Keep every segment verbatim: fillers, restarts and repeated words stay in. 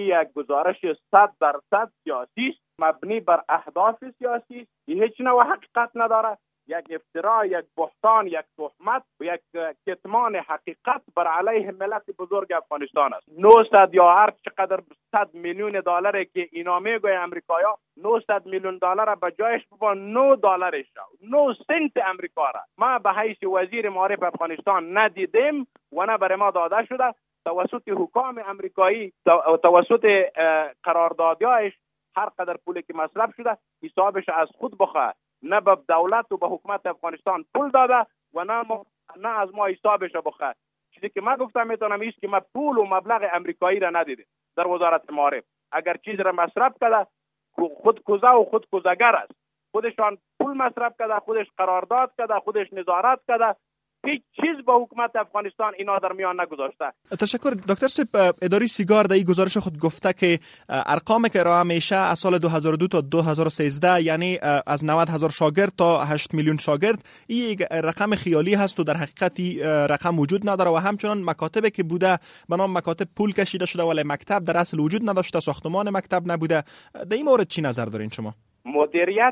یک گزارش صد درصد سیاسی است، مبنی بر اهداف سیاسی است، هیچ نوع حقیقت نداره. یک افترا، یک بهتان، یک تهمت و یک کتمان حقیقت بر علیه ملت بزرگ افغانستان است. نهصد یا هر چقدر صد میلیون دلاری که اینا میگوی امریکایا، نهصد میلیون دلار به جایش با نه دلارش نه سنت امریکا را ما به حیث وزیر معارف افغانستان ندیدیم و نه بر ما داده شده. توسط حکام امریکایی و توسط قراردادیاش هر قدر پولی که مصرف شده حسابش از خود بخواه، نه به دولت و به حکومت افغانستان پول داده و نه نه از ما حسابش بخواه. چیزی که من گفتم میتونم ایست که ما پول و مبلغ امریکایی را ندیدیم در وزارت معارف. اگر چیز را مصرف کرده خود کوزه و خود کوزگر است، خودشان پول مصرف کرده، خودش قرارداد کرده، خودش نظارت کرده، هیچ چیز با حکومت افغانستان اینا در میان نگذاشته. تشکر دکتر صاحب. اداره سیگار در این گزارش خود گفته که ارقامی که ارائه میشه از سال دو هزار و دو تا دو هزار و سیزده، یعنی از نود هزار شاگرد تا هشت میلیون شاگرد، این یک رقم خیالی هست و در حقیقت رقم وجود نداره و همچنان مکاتبی که بوده به نام مکاتب پول کشیده شده ولی مکتب در اصل وجود نداشته، ساختمان مکتب نبوده. در این مورد چی نظر دارین شما؟ مدیریت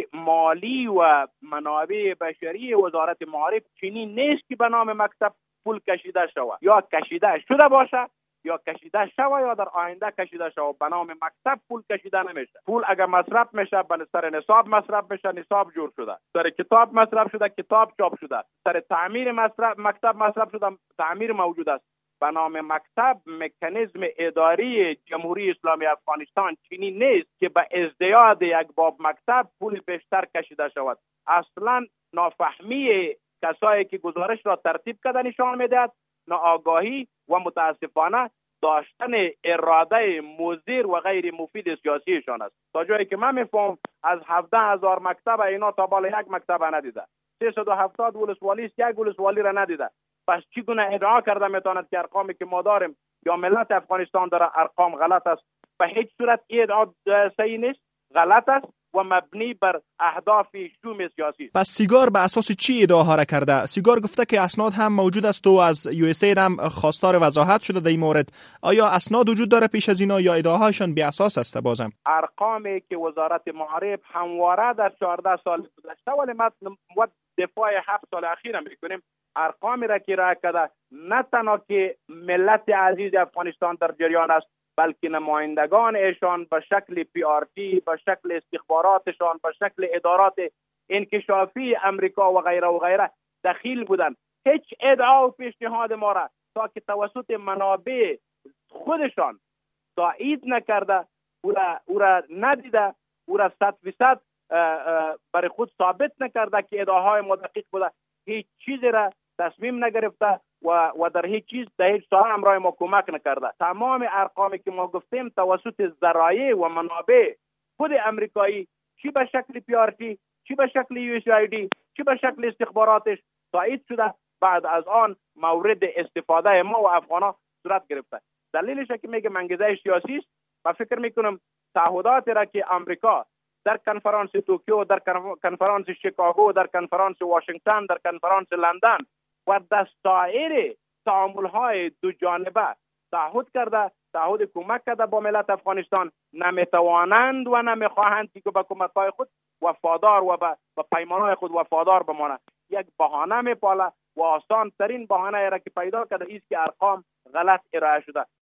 مالی و منابع بشری وزارت معارف چنین نیست که به نام مکتب پول کشیده شود یا کشیده شده باشه یا کشیده شود یا در آینده کشیده شود. به نام مکتب پول کشیده نمیشه. پول اگر مصرف میشه به سر نصاب مصرف میشه، نصاب جور شده. سر کتاب مصرف شده، کتاب چاپ شده. سر تعمیر مصرف مکتب مصرف شده، تعمیر موجود است. به نام مکتب مکانیزم اداری جمهوری اسلامی افغانستان چنین نیست که به ازدیاد یک باب مکتب پول بیشتر کشیده شود. اصلا نافهمی کسایی که گزارش را ترتیب کرده نشان میدهد، ناآگاهی و متاسفانه داشتن اراده مضر و غیر مفید سیاسیشان است. تا جایی که من میفهم از هفده هزار مکتب اینا تا بالا یک مکتب ندیده. سیصد و هفتاد ولسوالی است، یک ولسوالی را ندیده. پس چگونه ادعا کرده میتواند که ارقامی که ما داریم یا ملت افغانستان داره ارقام غلط است؟ به هیچ صورت این ادعا صحیح نیست، غلط است و مبنی بر اهداف شوم سیاسی. پس سیگار به اساس چی ادعاها را کرده؟ سیگار گفته که اسناد هم موجود است و از یو اس ای هم خواستار وضاحت شده در این مورد. آیا اسناد وجود داره پیش از اینا یا ادعاهاشون بی اساس است؟ بازم ارقامی که وزارت معارف همواره در چهارده سال گذشته ولی ما دفاع هفت سال اخیر میکنیم، ارقامی را که راه کرده نه تنها که ملت عزیز افغانستان در جریان است، بلکه نمایندگان ایشان به شکل پی آر تی، به شکل استخباراتشان، به شکل ادارات انکشافی امریکا و غیره و غیره دخیل بودند. هیچ ادعا و پیشنهاد ما را تا که توسط منابع خودشان تایید نکرده، او را, او را ندیده، او را صد فیصد برای خود ثابت نکرده که ادعاهای ما دقیق بوده، هیچ چیزی را تصمیم نگرفته و و در هیچ چیز در هیچ ساحه همراه ما کمک نکرده. تمام ارقامی که ما گفتیم توسط ذرایع و منابع خود امریکایی، چی به شکل پی آر تی، چی به شکل یو اس ای دی، چی به شکل استخباراتش تایید شده. بعد از آن مورد استفاده ما و افغانا صورت گرفته. دلیلش که میگه انگیزه سیاسی است. من فکر میکنم تعهدات را که امریکا در کنفرانس توکیو، در کنفرانس شیکاگو، در کنفرانس واشنگتن، در کنفرانس لندن و در سایر تعامل‌های دو جانبه تعهد کرده، تعهد کمک کرده با ملت افغانستان، نمیتوانند و نمیخواهند که به کمک‌های خود وفادار و به پیمان‌های خود وفادار بمانند. یک بهانه میپاله و آسان ترین بهانه را که پیدا کرده است که ارقام غلط ارائه شده.